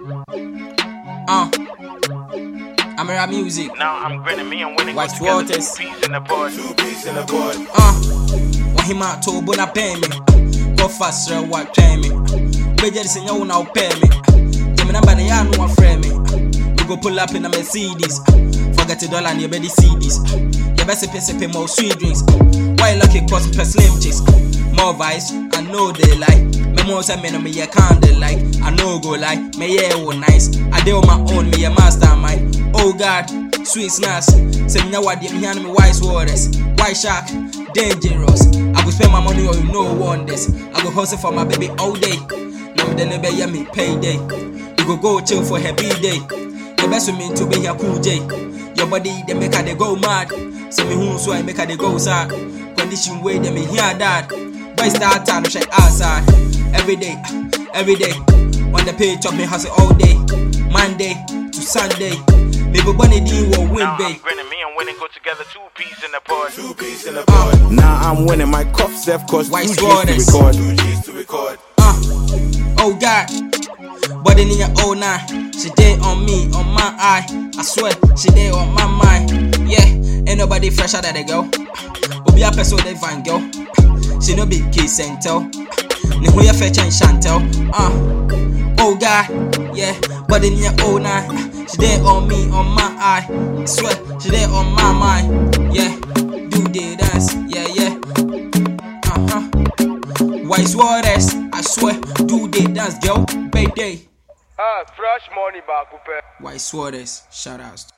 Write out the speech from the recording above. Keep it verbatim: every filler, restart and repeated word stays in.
Uh, Amira music. Now I'm grinning, me and winning. White waters. Two peas in the board. Two peas in the board. Uh, Wahima to bona pay me. Go faster, what pay me. Beja this in your now pay me. Jimmy number the yarn one frame me. We go pull up in a Mercedes. Forget the dollar and you better see this. You better pay pay more sweet drinks. Why lucky cross per slim chicks? More vice, I know they like. Me more say me no me a candle like. I know go like. Me yeah oh nice. I do on my own, me a mastermind. Oh God, sweet snacks. Say me what me hand me wise waters. White shark, dangerous. I go spend my money on you no wonders. I go hustle for my baby all day. Now me then be me payday. We go go chill for her B-day. The best with me to be here cool J. Your body they make her they go mad. Say me who so I make her they go sad. Condition way they me hear that. Boy start time check outside. Every day, every day. When the pay chop me hustle all day. Monday to Sunday. Maybe bunny D will win Now big. I'm grinning, me and winning go together. Two peas in the board. Two peas in the Uh, Now I'm winning, my cups have cost White two G's to waters. record. Two G's to record. uh, oh God. Body in your old nine. She did on me, on my eye. I swear, she did on my mind. Yeah, ain't nobody fresher than they go. Obi a person they find girl. She no big kiss and tell. Ni who ya fetch and chantel. Uh, oh God, yeah. Body in your old nine. She did on me, on my eye. I swear, she did on my mind. Yeah, do the dance. Yeah, yeah. Uh huh. Wise waters, I swear, do the dance, girl. Baby. Ah, fresh money back, Wise waters, shout outs.